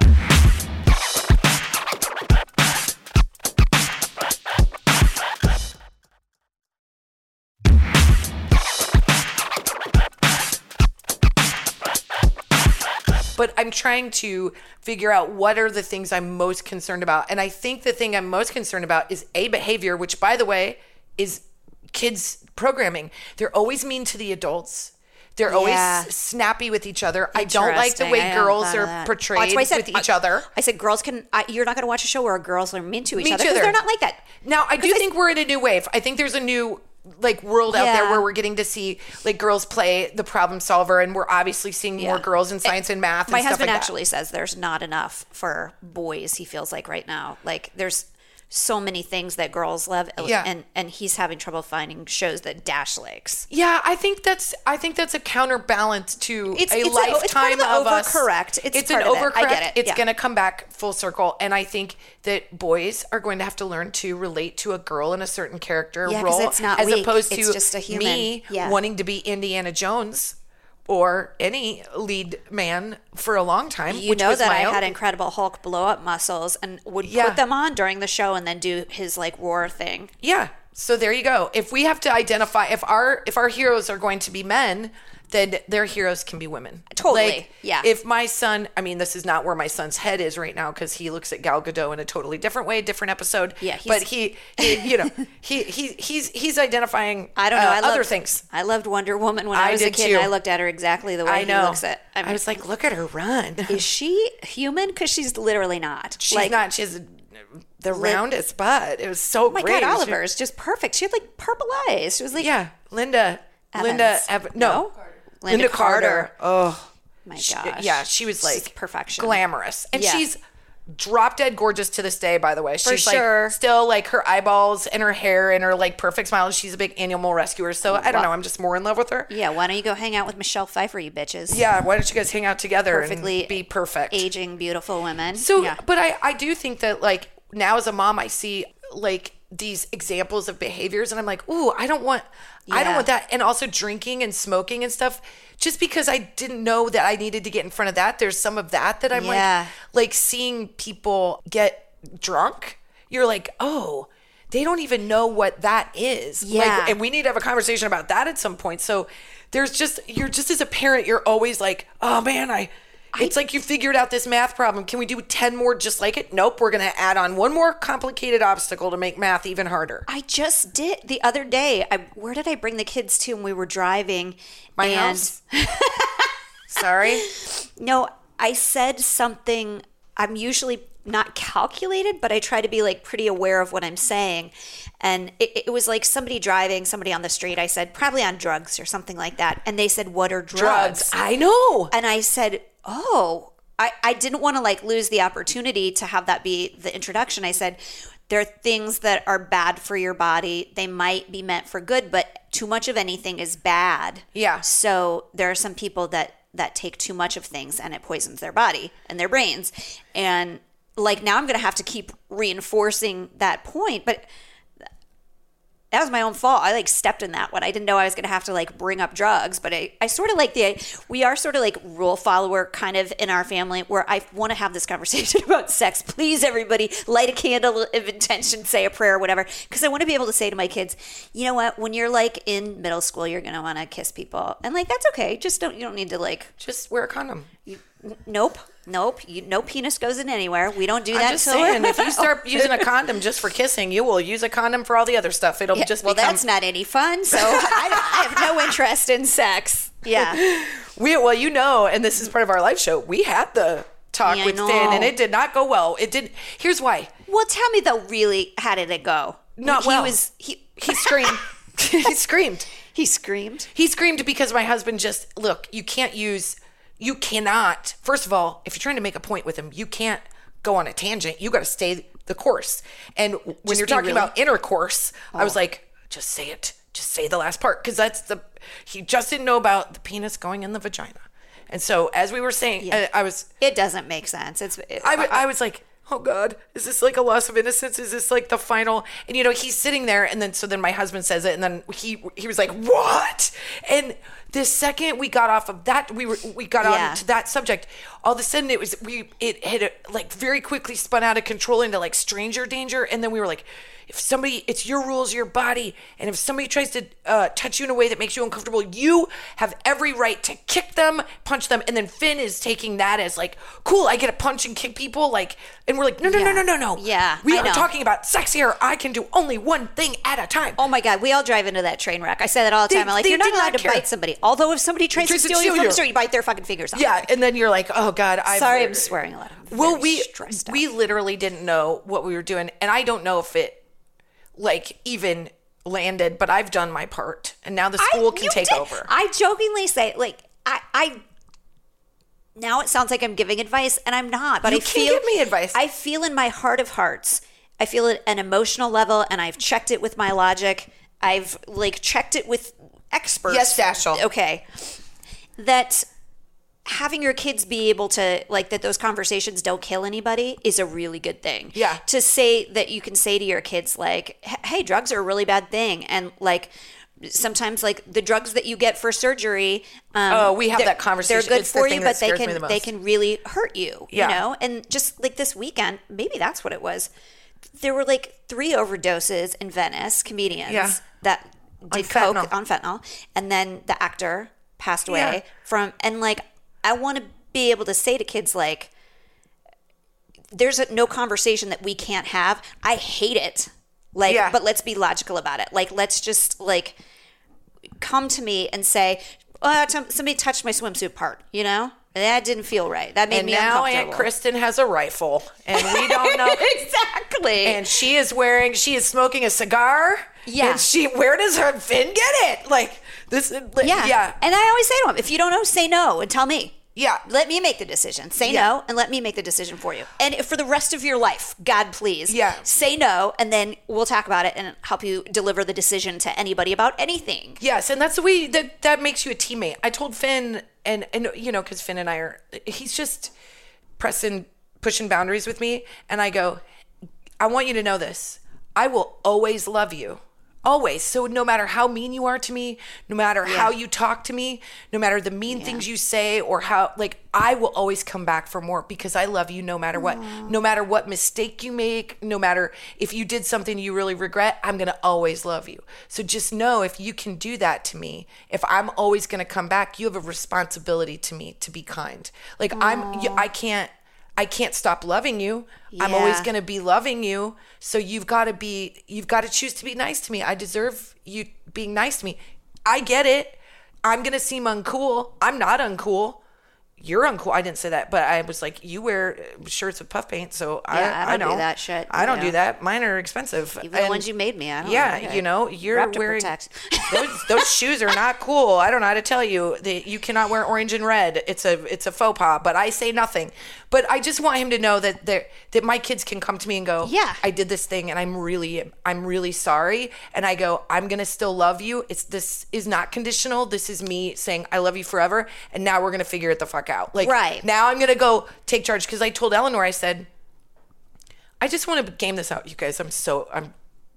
But I'm trying to figure out what are the things I'm most concerned about. And I think the thing I'm most concerned about is A, behavior, which, by the way, is kids programming. They're always mean to the adults. They're always Yeah. snappy with each other. I don't like the Interesting. way I hadn't girls thought of are that. portrayed That's why I said- with each I- other. I said girls can. I, you're not going to watch a show where girls are mean to each Mean other to because other. they're not like that. Now, I do 'Cause I- think we're in a new wave. I think there's a new like world out there Yeah. where we're getting to see like girls play the problem solver, and we're obviously seeing more Yeah. girls in science and math. And My stuff husband like that. actually says there's not enough for boys. He feels like right now, like there's so many things that girls love, Yeah. and and he's having trouble finding shows that dash legs. Yeah, I think that's I think that's a counterbalance to It's- a it's a- lifetime it's part of the us. overcorrect. It's It's part an of it. overcorrect. I get it. It's Yeah. going to come back full circle, and I think that boys are going to have to learn to relate to a girl in a certain character Yeah, 'cause role, it's not as weak. opposed It's to just a human. me Yeah. wanting to be Indiana Jones or any lead man for a long time. You which know was that my I own. had Incredible Hulk blow up muscles and would Yeah. put them on during the show and then do his like roar thing. Yeah. So there you go. If we have to identify, if our if our heroes are going to be men, then their heroes can be women. Totally. Like, Yeah. If my son, I mean, this is not where my son's head is right now because he looks at Gal Gadot in a totally different way, different episode. Yeah, he's- but he, he, you know, he, he, he's, he's identifying. I don't know. uh, I loved, other things. I loved Wonder Woman when I, I was a did kid. too. And I looked at her exactly the way I know. he looks at. I, mean, I was like, look at her run. is she human? Because she's literally not. She's like, not. She has a, the roundest butt. It was so Oh my great. God, It was- Oliver is just perfect. She had like purple eyes. She was like, Yeah, Linda. Evans. Linda. Ev- no. No? Linda, Linda Carter. Carter. Oh. my She- gosh. yeah, she was She's like perfection. glamorous, and Yeah. she's drop dead gorgeous to this day. By the way, For she's sure. like still like her eyeballs and her hair and her like perfect smile. She's a big animal rescuer, so I don't know. I'm just more in love with her. Yeah, why don't you go hang out with Michelle Pfeiffer, you bitches? Yeah, why don't you guys hang out together Perfectly and be perfect? Aging, beautiful women. So, yeah. but I, I do think that like now as a mom, I see like these examples of behaviors and I'm like, ooh, I don't want, I don't Yeah. want that. And also drinking and smoking and stuff, just because I didn't know that I needed to get in front of that. There's some of that that I'm Yeah. like, like seeing people get drunk. You're like, oh, they don't even know what that is. Yeah. Like, and we need to have a conversation about that at some point. So there's just, you're just as a parent, you're always like, oh man, I, it's like you figured out this math problem. Can we do ten more just like it? Nope. We're going to add on one more complicated obstacle to make math even harder. I just did the other day. I, where did I bring the kids to when we were driving? My and house. Sorry. No, I said something. I'm usually not calculated, but I try to be like pretty aware of what I'm saying. And it, it was like somebody driving, somebody on the street. I said, probably on drugs or something like that. And they said, what are drugs? Drugs. I know. And I said, oh, I, I didn't want to like lose the opportunity to have that be the introduction. I said, there are things that are bad for your body. They might be meant for good, but too much of anything is bad. Yeah. So there are some people that that take too much of things and it poisons their body and their brains. And like now I'm going to have to keep reinforcing that point, but that was my own fault. I like stepped in that one. I didn't know I was going to have to like bring up drugs, but I, I sort of like the, we are sort of like rule follower kind of in our family where I want to have this conversation about sex. Please, everybody, light a candle of intention, say a prayer, whatever. Because I want to be able to say to my kids, you know what, when you're like in middle school, you're going to want to kiss people. And like, that's okay. Just don't, you don't need to like, Just wear a condom. you, nope, nope. You, no penis goes in anywhere. We don't do I'm that. just till we're- saying, if you start using a condom just for kissing, you will use a condom for all the other stuff. It'll Yeah, just well, become. that's not any fun. So I, I have no interest in sex. Yeah. We, well, you know, and this is part of our live show. We had the talk Yeah, I with know. Finn, and it did not go well. It did. Here's why. Well, tell me though, really, how did it go? Not he well. Was, he He screamed. he screamed. he screamed. He screamed because my husband just look. You can't use. You cannot. First of all, if you're trying to make a point with him, you can't go on a tangent. You got to stay the course. And when Just you're be talking really- about intercourse, I was Oh. like, just say it. Just say the last part because that's the. He just didn't know about the penis going in the vagina, and so as we were saying, Yeah. I, I was. It doesn't make sense. It's. It, I, w- I was like, oh God, is this like a loss of innocence? Is this like the final? And you know, he's sitting there, and then so then my husband says it, and then he he was like, what? And the second we got off of that, we were we got Yeah. on to that subject. All of a sudden, it was we it had uh, like very quickly spun out of control into like stranger danger, and then we were like, if somebody, it's your rules, your body, and if somebody tries to uh, touch you in a way that makes you uncomfortable, you have every right to kick them, punch them, and then Finn is taking that as like, cool, I get to punch and kick people, like, and we're like, no, no, no, Yeah. no, no, no, Yeah, we I are know. talking about sex here. I can do only one thing at a time. Oh my God, we all drive into that train wreck. I say that all the They- time. I'm like, they you're not did not allowed to care. bite somebody. Although if somebody tries to Tries to steal you steal from you. the store, you bite their fucking fingers off. Yeah, and then you're like, oh God, I'm Sorry, I'm swearing a lot. I'm Well, very we stressed out. we literally didn't know what we were doing, and I don't know if it like even landed, but I've done my part, and now the school I- can you take did. over. I jokingly say, like, I, I. Now it sounds like I'm giving advice, and I'm not. But You I can't feel give me advice. I feel in my heart of hearts. I feel it at an emotional level, and I've checked it with my logic. I've like checked it with experts. Yes, Dashel. Okay, that having your kids be able to like that those conversations don't kill anybody is a really good thing. Yeah. To say that you can say to your kids like, hey, drugs are a really bad thing, and like sometimes like the drugs that you get for surgery. Um, Oh, we have they're- that conversation. They're good It's the for thing you, that but they scares me can the most. they can really hurt you. Yeah. You know, and just like this weekend, maybe that's what it was. There were like three overdoses in Venice, comedians Yeah. that did fentanyl. coke on fentanyl, and then the actor passed away Yeah. from. And like, I want to be able to say to kids like, there's a, no conversation that we can't have. I hate it. Like, Yeah. but let's be logical about it. Like, let's just like come to me and say, oh, t- somebody touched my swimsuit part, you know? That didn't feel right. That made And me now uncomfortable. Aunt Kristen has a rifle, and we don't know. Exactly. And she is wearing, she is smoking a cigar. Yeah. And she, where does her Finn get it? Like, this, like, yeah. yeah. And I always say to them, if you don't know, say no and tell me. Yeah. Let me make the decision. Say Yeah. no and let me make the decision for you. And if for the rest of your life, God, please, Yeah. say no, and then we'll talk about it and help you deliver the decision to anybody about anything. Yes, and that's the way that that makes you a teammate. I told Finn, and and you know, because Finn and I are, he's just pressing, pushing boundaries with me, and I go, I want you to know this. I will always love you. Always. So no matter how mean you are to me, no matter how you talk to me, no matter the mean things you say or how, like, I will always come back for more because I love you no matter what. No matter what mistake you make, no matter if you did something you really regret, I'm going to always love you. So just know if you can do that to me, if I'm always going to come back, you have a responsibility to me to be kind. Like, I'm, you- I can't, I can't stop loving you. I'm always Yeah. going to be loving you. So you've got to be, you've got to choose to be nice to me. I deserve you being nice to me. I get it. I'm going to seem uncool. I'm not uncool. You're uncool. I didn't say that, but I was like, you wear shirts with puff paint. So Yeah, I, I don't do know. that shit, I don't you do know. that. Mine are expensive. Even the And- ones you made me, I don't yeah, know. you know, you're Raptor wearing Protect. those. Those shoes are not cool. I don't know how to tell you that you cannot wear orange and red. It's a it's a faux pas. But I say nothing. But I just want him to know that there that my kids can come to me and go, Yeah. I did this thing, and I'm really I'm really sorry. And I go, I'm gonna still love you. It's this is not conditional. This is me saying I love you forever. And now we're gonna figure it the fuck out. Like Right. now I'm gonna go take charge because I told Eleanor, I said, I just want to game this out, you guys. I'm so I'm.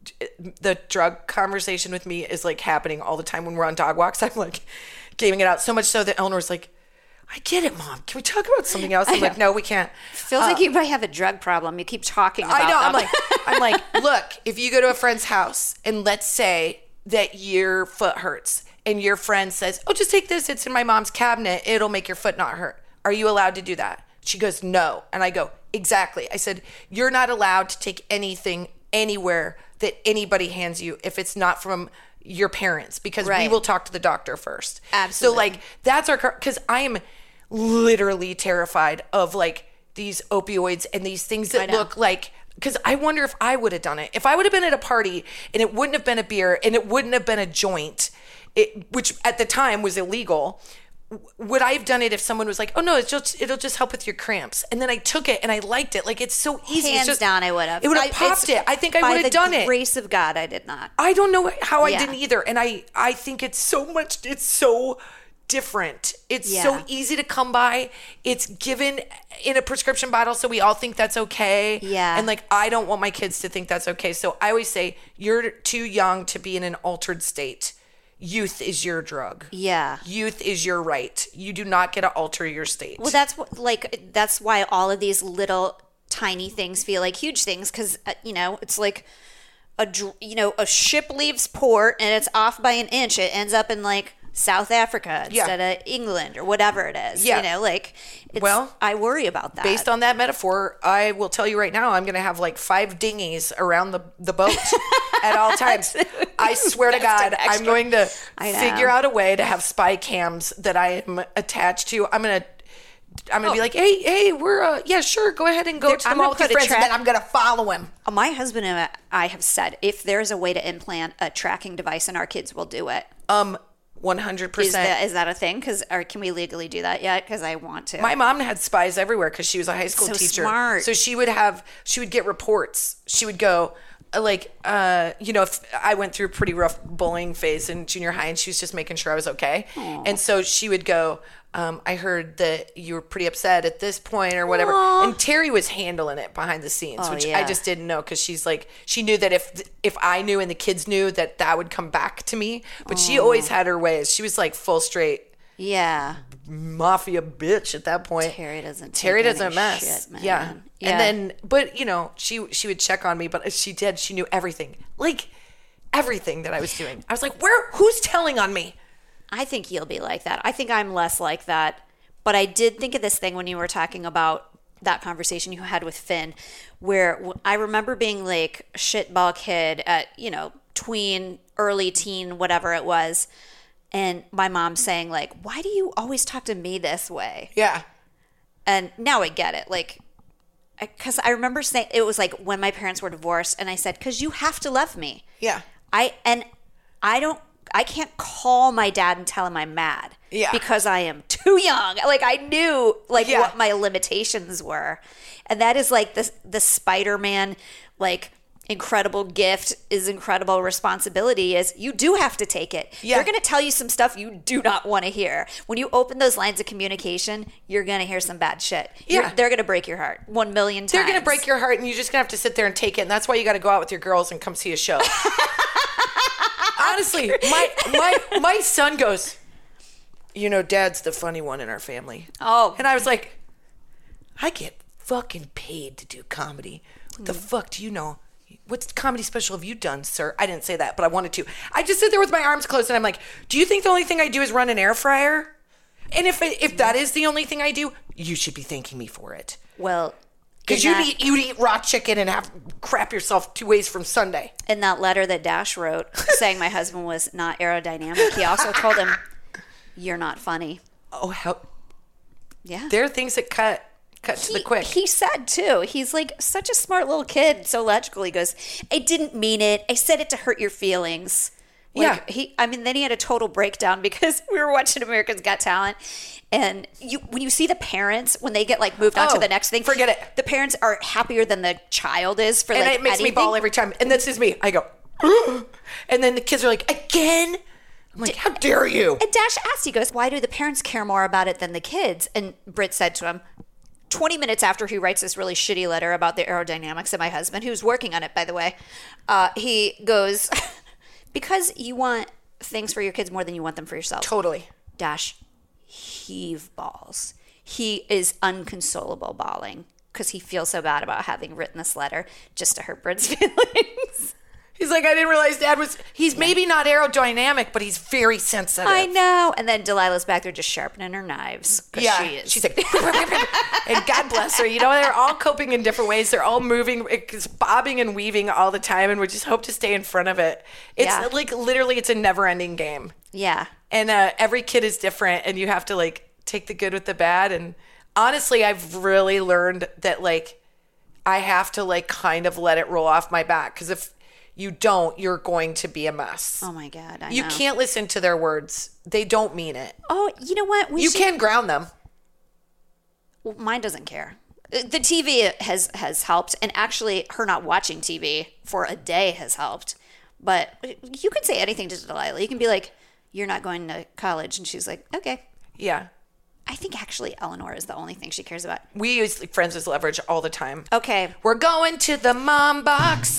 The drug conversation with me is like happening all the time when we're on dog walks. I'm like gaming it out so much so that Eleanor's like, I get it, Mom. Can we talk about something else? I'm like, no, we can't. Feels like you might have a drug problem. You keep talking about I know. I'm them. like, I'm like, look, if you go to a friend's house and let's say that your foot hurts and your friend says, oh, just take this. It's in my mom's cabinet. It'll make your foot not hurt. Are you allowed to do that? She goes, no. And I go, exactly. I said, you're not allowed to take anything anywhere that anybody hands you if it's not from your parents, because we Right. will talk to the doctor first. Absolutely. So like, that's our, because I am literally terrified of like these opioids and these things I that know. look like, because I wonder if I would have done it. If I would have been at a party and it wouldn't have been a beer and it wouldn't have been a joint, it, which at the time was illegal, w- would I have done it if someone was like, oh no, it's just, it'll just help with your cramps. And then I took it and I liked it. Like, it's so easy. It's Hands just- down, I would have. It would I- have popped it's- it. I think I by would have done the it. grace of God, I did not. I don't know how I Yeah. didn't either. And I, I think it's so much, it's so different. It's Yeah. so easy to come by. It's given in a prescription bottle, so we all think that's okay. Yeah. And like, I don't want my kids to think that's okay. So I always say, you're too young to be in an altered state. Youth is your drug. Yeah. Youth is your right. You do not get to alter your state. Well, that's what, like, that's why all of these little tiny things feel like huge things, because, uh, you know, it's like a, dr- you know, a ship leaves port and it's off by an inch. It ends up in like South Africa Yeah. instead of England or whatever it is. Yeah. You know, like, it's, Well, I worry about that. Based on that metaphor, I will tell you right now, I'm going to have like five dinghies around the, the boat at all times. I swear to God, extra. I'm going to I know. figure out a way to have spy cams that I am attached to. I'm going to I'm going to be like, hey, hey, we're, uh, yeah, sure, go ahead and go There- to the I'm mall gonna with your put a friends, and tra- then I'm going to follow him. My husband and I have said if there's a way to implant a tracking device in our kids, we'll do it. Um, one hundred percent. Is that is that a thing? Because or can we legally do that yet? Because I want to. My mom had spies everywhere because she was a high school So teacher. smart. So she would have, she would get reports. She would go, like, uh, you know, if I went through a pretty rough bullying phase in junior high, and she was just making sure I was okay. Aww. And so she would go, um, I heard that you were pretty upset at this point or whatever. Aww. And Terry was handling it behind the scenes, oh, which yeah. I just didn't know, because she's like, she knew that if if I knew and the kids knew, that that would come back to me. But Aww. She always had her ways. She was like full straight. Yeah. Mafia bitch at that point. Terry doesn't Terry take doesn't any mess. Shit, man. Yeah. yeah. And then, but you know, she she would check on me, but she did. She knew everything. Like everything that I was doing. I was like, where, who's telling on me? I think you'll be like that. I think I'm less like that. But I did think of this thing when you were talking about that conversation you had with Finn, where I remember being like a shitball kid at, you know, tween, early teen, whatever it was. And my mom saying like, why do you always talk to me this way? Yeah. And now I get it. Like, because I remember saying, it was like when my parents were divorced, and I said, because you have to love me. Yeah. I, and I don't, I can't call my dad and tell him I'm mad. Yeah. Because I am too young. Like I knew like yeah. what my limitations were. And that is like the, the Spider-Man, like, incredible gift is incredible responsibility is you do have to take it. Yeah. They're going to tell you some stuff you do not want to hear. When you open those lines of communication, you're going to hear some bad shit. Yeah. You're, they're going to break your heart one million times. They're going to break your heart, and you're just going to have to sit there and take it. And that's why you got to go out with your girls and come see a show. Honestly, my, my, my son goes, you know, Dad's the funny one in our family. Oh. And I was like, I get fucking paid to do comedy. What the mm. fuck do you know? What comedy special have you done, sir? I didn't say that, but I wanted to. I just sit there with my arms closed, and I'm like, do you think the only thing I do is run an air fryer? And if it, if that is the only thing I do, you should be thanking me for it. Well, because you'd eat, you'd eat raw chicken and have crap yourself two ways from Sunday. In that letter that Dash wrote saying my husband was not aerodynamic, he also told him, you're not funny. Oh, how? Yeah. There are things that cut. Cut to he, the quick. He said, too, he's like such a smart little kid, so logical. He goes, I didn't mean it. I said it to hurt your feelings. Like, yeah. He, I mean, then he had a total breakdown because we were watching America's Got Talent. And you, when you see the parents, when they get like moved on oh, to the next thing, forget it. The parents are happier than the child is for and like it makes anything. me bawl every time. And this is me. I go, and then the kids are like, again? I'm like, how dare you? And Dash asked, he goes, why do the parents care more about it than the kids? And Britt said to him, twenty minutes after he writes this really shitty letter about the aerodynamics of my husband, who's working on it, by the way, uh, he goes, because you want things for your kids more than you want them for yourself. Totally. Dash, heave balls. He is unconsolable bawling because he feels so bad about having written this letter just to hurt Britt's feelings. He's like, I didn't realize Dad was, he's yeah. maybe not aerodynamic, but he's very sensitive. I know. And then Delilah's back there just sharpening her knives. Yeah. She is. She's like, and God bless her. You know, they're all coping in different ways. They're all moving, it's bobbing and weaving all the time. And we just hope to stay in front of it. It's yeah. like, literally, it's a never ending game. Yeah. And uh, every kid is different. And you have to like take the good with the bad. And honestly, I've really learned that like, I have to like kind of let it roll off my back. Because if you don't, you're going to be a mess. Oh my God, I You know. can't listen to their words. They don't mean it. Oh, you know what? We you should... can ground them. Well, mine doesn't care. The T V has, has helped. And actually, her not watching T V for a day has helped. But you can say anything to Delilah. You can be like, you're not going to college. And she's like, okay. Yeah. I think actually Eleanor is the only thing she cares about. We use friends as leverage all the time. Okay. We're going to the mom box.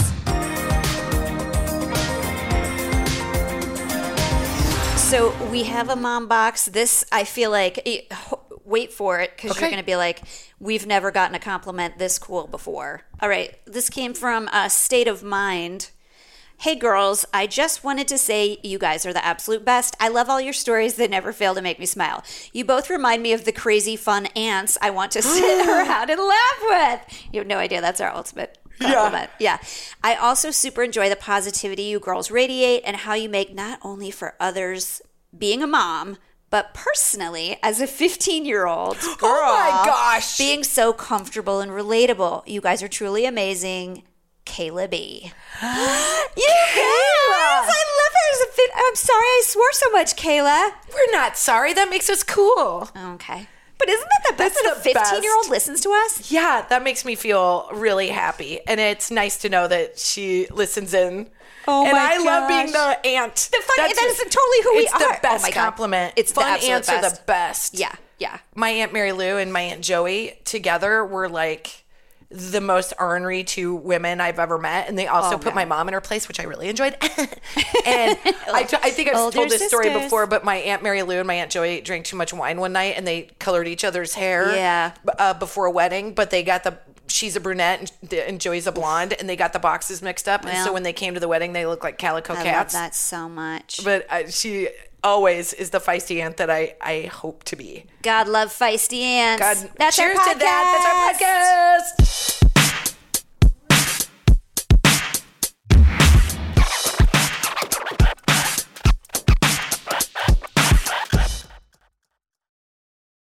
So we have a mom box. This, I feel like, wait for it, because okay. you're going to be like, we've never gotten a compliment this cool before. All right. This came from a State of Mind. Hey, girls, I just wanted to say you guys are the absolute best. I love all your stories that never fail to make me smile. You both remind me of the crazy, fun ants I want to sit around and laugh with. You have no idea. That's our ultimate compliment. Yeah. yeah. I also super enjoy the positivity you girls radiate and how you make not only for others being a mom, but personally as a fifteen-year-old girl. Oh, my gosh. Being so comfortable and relatable. You guys are truly amazing. Kayla B. You Kayla! guys, I love her as a fit. I'm sorry I swore so much, Kayla. We're not sorry. That makes us cool. Okay. But isn't that the best That's that a the fifteen-year-old best. listens to us? Yeah, that makes me feel really happy. And it's nice to know that she listens in. Oh and my I love being gosh. the aunt. The fun, That's that is just- totally who we it's are. the best Oh my God. compliment. It's the Fun absolute aunts are best. the best. Yeah, yeah. My Aunt Mary Lou and my Aunt Joey together were like the most ornery two women I've ever met. And they also Oh, put God. my mom in her place, which I really enjoyed. And I, t- I think I've Older told this story sisters. before, but my Aunt Mary Lou and my Aunt Joey drank too much wine one night and they colored each other's hair Yeah. uh, before a wedding, but they got the, she's a brunette and, and Joey's a blonde, and they got the boxes mixed up. and so Well. when they came to the wedding, they looked like calico I cats. love that so much. But uh, she always is the feisty aunt that I, I hope to be. God love feisty ants. God, That's cheers our to that. That's our podcast.